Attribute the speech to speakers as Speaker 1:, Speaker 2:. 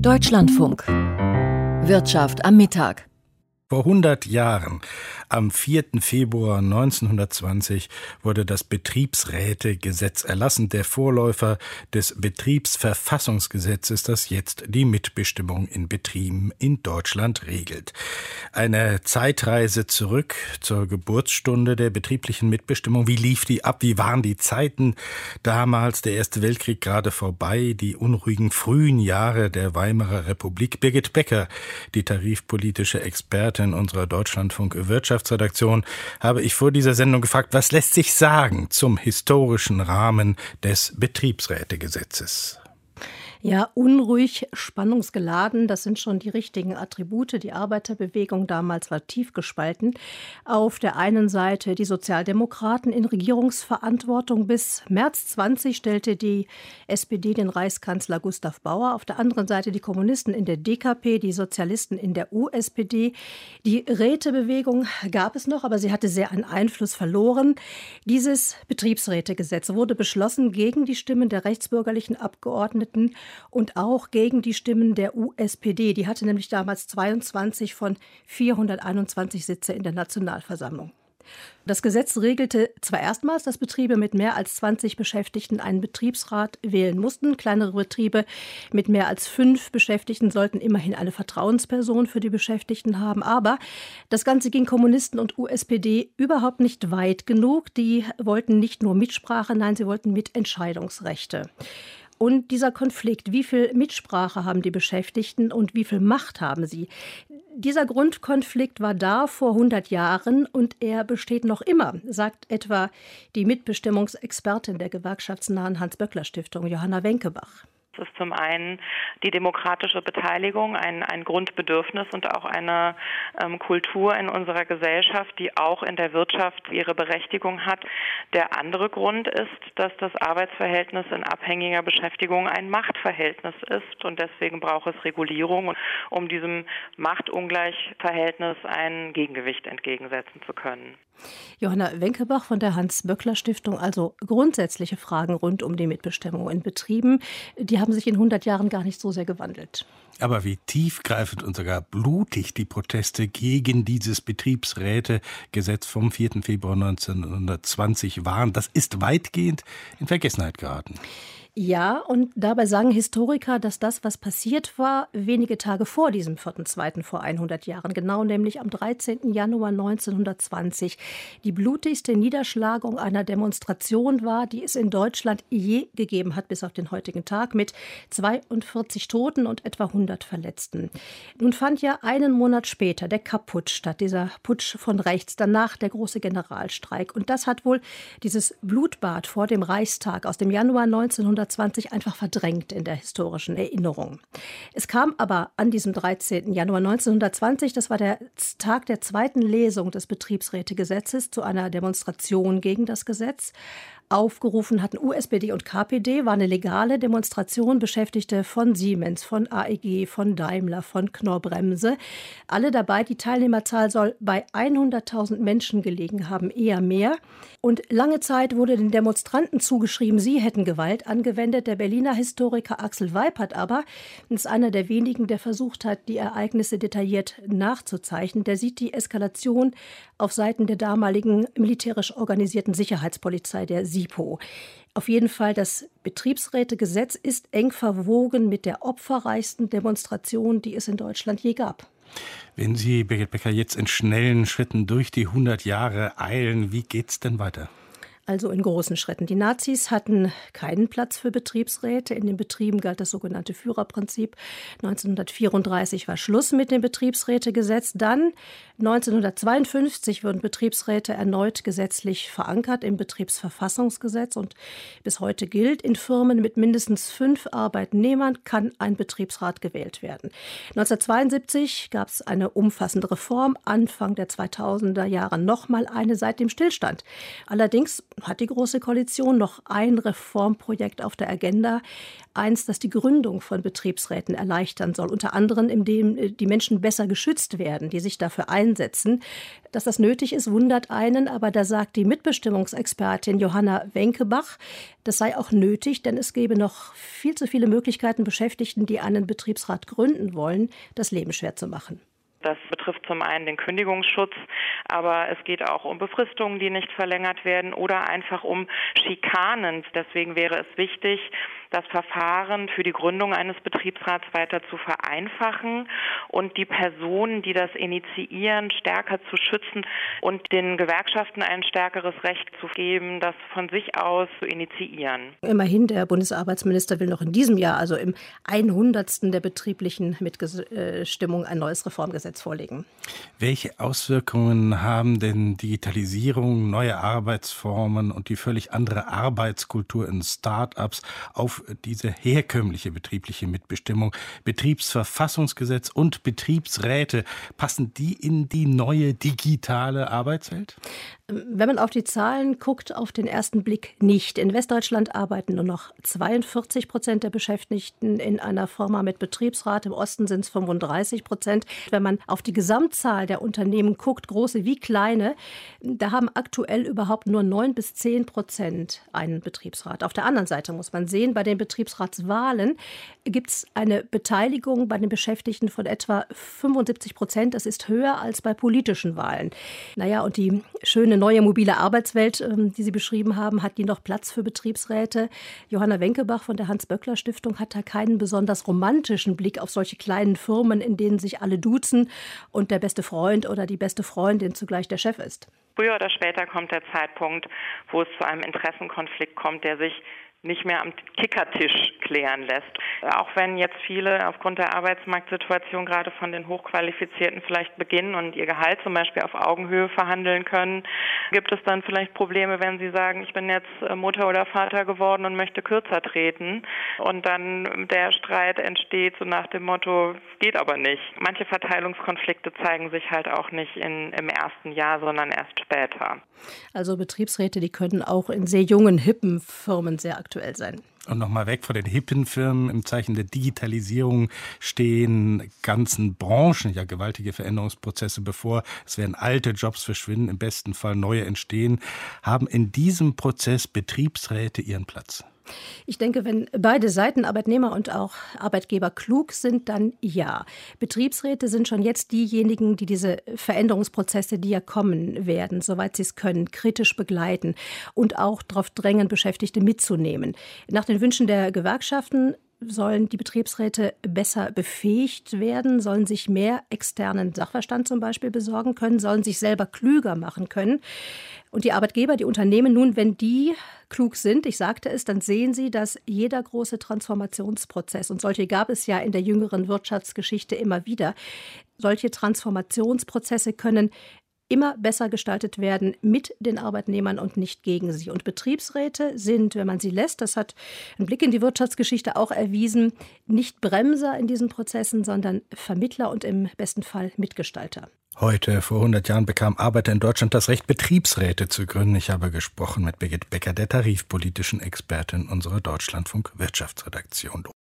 Speaker 1: Deutschlandfunk. Wirtschaft am Mittag.
Speaker 2: Vor 100 Jahren, am 4. Februar 1920, wurde das Betriebsrätegesetz erlassen, der Vorläufer des Betriebsverfassungsgesetzes, das jetzt die Mitbestimmung in Betrieben in Deutschland regelt. Eine Zeitreise zurück zur Geburtsstunde der betrieblichen Mitbestimmung. Wie lief die ab? Wie waren die Zeiten damals? Der Erste Weltkrieg gerade vorbei, die unruhigen frühen Jahre der Weimarer Republik. Birgit Becker, die tarifpolitische Expertin unserer Deutschlandfunk-Wirtschaftsredaktion, habe ich vor dieser Sendung gefragt, was lässt sich sagen zum historischen Rahmen des Betriebsrätegesetzes?
Speaker 3: Ja, unruhig, spannungsgeladen, das sind schon die richtigen Attribute. Die Arbeiterbewegung damals war tief gespalten. Auf der einen Seite die Sozialdemokraten in Regierungsverantwortung. Bis März 20 stellte die SPD den Reichskanzler Gustav Bauer. Auf der anderen Seite die Kommunisten in der DKP, die Sozialisten in der USPD. Die Rätebewegung gab es noch, aber sie hatte sehr an Einfluss verloren. Dieses Betriebsrätegesetz wurde beschlossen gegen die Stimmen der rechtsbürgerlichen Abgeordneten und auch gegen die Stimmen der USPD. Die hatte nämlich damals 22 von 421 Sitze in der Nationalversammlung. Das Gesetz regelte zwar erstmals, dass Betriebe mit mehr als 20 Beschäftigten einen Betriebsrat wählen mussten. Kleinere Betriebe mit mehr als 5 Beschäftigten sollten immerhin eine Vertrauensperson für die Beschäftigten haben. Aber das Ganze ging Kommunisten und USPD überhaupt nicht weit genug. Die wollten nicht nur Mitsprache, nein, sie wollten Mitentscheidungsrechte. Und dieser Konflikt, wie viel Mitsprache haben die Beschäftigten und wie viel Macht haben sie? Dieser Grundkonflikt war da vor 100 Jahren und er besteht noch immer, sagt etwa die Mitbestimmungsexpertin der gewerkschaftsnahen Hans-Böckler-Stiftung, Johanna Wenkebach.
Speaker 4: Es ist zum einen die demokratische Beteiligung, ein Grundbedürfnis und auch eine Kultur in unserer Gesellschaft, die auch in der Wirtschaft ihre Berechtigung hat. Der andere Grund ist, dass das Arbeitsverhältnis in abhängiger Beschäftigung ein Machtverhältnis ist und deswegen braucht es Regulierung, um diesem Machtungleichverhältnis ein Gegengewicht entgegensetzen zu können.
Speaker 3: Johanna Wenkebach von der Hans-Böckler-Stiftung, also grundsätzliche Fragen rund um die Mitbestimmung in Betrieben, die haben sich in 100 Jahren gar nicht so sehr gewandelt.
Speaker 2: Aber wie tiefgreifend und sogar blutig die Proteste gegen dieses Betriebsrätegesetz vom 4. Februar 1920 waren, das ist weitgehend in Vergessenheit geraten.
Speaker 3: Ja, und dabei sagen Historiker, dass das, was passiert war, wenige Tage vor diesem 4.2. vor 100 Jahren, genau nämlich am 13. Januar 1920, die blutigste Niederschlagung einer Demonstration war, die es in Deutschland je gegeben hat, bis auf den heutigen Tag, mit 42 Toten und etwa 100 Verletzten. Nun fand ja einen Monat später der Kapp-Putsch statt, dieser Putsch von rechts, danach der große Generalstreik. Und das hat wohl dieses Blutbad vor dem Reichstag aus dem Januar 1920 einfach verdrängt in der historischen Erinnerung. Es kam aber an diesem 13. Januar 1920, das war der Tag der zweiten Lesung des Betriebsrätegesetzes, zu einer Demonstration gegen das Gesetz. Aufgerufen hatten USPD und KPD, war eine legale Demonstration, Beschäftigte von Siemens, von AEG, von Daimler, von Knorr-Bremse. Alle dabei, die Teilnehmerzahl soll bei 100.000 Menschen gelegen haben, eher mehr. Und lange Zeit wurde den Demonstranten zugeschrieben, sie hätten Gewalt angewendet. Der Berliner Historiker Axel Weipert aber ist einer der wenigen, der versucht hat, die Ereignisse detailliert nachzuzeichnen. Der sieht die Eskalation auf Seiten der damaligen militärisch organisierten Sicherheitspolizei, der SIPO. Auf jeden Fall, das Betriebsrätegesetz ist eng verwogen mit der opferreichsten Demonstration, die es in Deutschland je gab.
Speaker 2: Wenn Sie, Birgit Becker, jetzt in schnellen Schritten durch die 100 Jahre eilen, wie geht's denn weiter?
Speaker 3: Also in großen Schritten. Die Nazis hatten keinen Platz für Betriebsräte. In den Betrieben galt das sogenannte Führerprinzip. 1934 war Schluss mit dem Betriebsrätegesetz. Dann 1952 wurden Betriebsräte erneut gesetzlich verankert im Betriebsverfassungsgesetz. Und bis heute gilt, in Firmen mit mindestens 5 Arbeitnehmern kann ein Betriebsrat gewählt werden. 1972 gab es eine umfassende Reform. Anfang der 2000er Jahre nochmal eine seit dem Stillstand. Allerdings hat die Große Koalition noch ein Reformprojekt auf der Agenda. Eins, das die Gründung von Betriebsräten erleichtern soll, unter anderem, indem die Menschen besser geschützt werden, die sich dafür einsetzen. Dass das nötig ist, wundert einen, aber da sagt die Mitbestimmungsexpertin Johanna Wenkebach, das sei auch nötig, denn es gäbe noch viel zu viele Möglichkeiten, Beschäftigten, die einen Betriebsrat gründen wollen, das Leben schwer zu machen.
Speaker 4: Das betrifft zum einen den Kündigungsschutz, aber es geht auch um Befristungen, die nicht verlängert werden oder einfach um Schikanen. Deswegen wäre es wichtig, das Verfahren für die Gründung eines Betriebsrats weiter zu vereinfachen und die Personen, die das initiieren, stärker zu schützen und den Gewerkschaften ein stärkeres Recht zu geben, das von sich aus zu initiieren.
Speaker 3: Immerhin, der Bundesarbeitsminister will noch in diesem Jahr, also im 100. der betrieblichen Mitbestimmung, ein neues Reformgesetz vorlegen.
Speaker 2: Welche Auswirkungen haben denn Digitalisierung, neue Arbeitsformen und die völlig andere Arbeitskultur in Start-ups auf diese herkömmliche betriebliche Mitbestimmung? Betriebsverfassungsgesetz und Betriebsräte, passen die in die neue digitale Arbeitswelt?
Speaker 3: Wenn man auf die Zahlen guckt, auf den ersten Blick nicht. In Westdeutschland arbeiten nur noch 42% der Beschäftigten in einer Firma mit Betriebsrat. Im Osten sind es 35%. Wenn man auf die Gesamtzahl der Unternehmen guckt, große wie kleine, da haben aktuell überhaupt nur 9-10% einen Betriebsrat. Auf der anderen Seite muss man sehen, bei den Betriebsratswahlen gibt es eine Beteiligung bei den Beschäftigten von etwa 75%. Das ist höher als bei politischen Wahlen. Naja, und die schöne neue mobile Arbeitswelt, die Sie beschrieben haben, hat die noch Platz für Betriebsräte? Johanna Wenkebach von der Hans-Böckler-Stiftung hat da keinen besonders romantischen Blick auf solche kleinen Firmen, in denen sich alle duzen und der beste Freund oder die beste Freundin zugleich der Chef ist.
Speaker 4: Früher oder später kommt der Zeitpunkt, wo es zu einem Interessenkonflikt kommt, der sich nicht mehr am Kickertisch klären lässt. Auch wenn jetzt viele aufgrund der Arbeitsmarktsituation gerade von den Hochqualifizierten vielleicht beginnen und ihr Gehalt zum Beispiel auf Augenhöhe verhandeln können, gibt es dann vielleicht Probleme, wenn sie sagen, ich bin jetzt Mutter oder Vater geworden und möchte kürzer treten und dann der Streit entsteht so nach dem Motto, geht aber nicht. Manche Verteilungskonflikte zeigen sich halt auch nicht im ersten Jahr, sondern erst später.
Speaker 3: Also Betriebsräte, die können auch in sehr jungen, hippen Firmen sehr aktuell sein.
Speaker 2: Und nochmal weg von den hippen Firmen. Im Zeichen der Digitalisierung stehen ganzen Branchen ja gewaltige Veränderungsprozesse bevor. Es werden alte Jobs verschwinden, im besten Fall neue entstehen. Haben in diesem Prozess Betriebsräte ihren Platz?
Speaker 3: Ich denke, wenn beide Seiten, Arbeitnehmer und auch Arbeitgeber, klug sind, dann ja. Betriebsräte sind schon jetzt diejenigen, die diese Veränderungsprozesse, die ja kommen werden, soweit sie es können, kritisch begleiten und auch darauf drängen, Beschäftigte mitzunehmen. Nach den Wünschen der Gewerkschaften sollen die Betriebsräte besser befähigt werden, sollen sich mehr externen Sachverstand zum Beispiel besorgen können, sollen sich selber klüger machen können. Und die Arbeitgeber, die Unternehmen nun, wenn die klug sind, ich sagte es, dann sehen sie, dass jeder große Transformationsprozess, und solche gab es ja in der jüngeren Wirtschaftsgeschichte immer wieder, solche Transformationsprozesse können immer besser gestaltet werden mit den Arbeitnehmern und nicht gegen sie. Und Betriebsräte sind, wenn man sie lässt, das hat ein Blick in die Wirtschaftsgeschichte auch erwiesen, nicht Bremser in diesen Prozessen, sondern Vermittler und im besten Fall Mitgestalter.
Speaker 2: Heute, vor 100 Jahren, bekamen Arbeiter in Deutschland das Recht, Betriebsräte zu gründen. Ich habe gesprochen mit Birgit Becker, der tarifpolitischen Expertin unserer Deutschlandfunk-Wirtschaftsredaktion.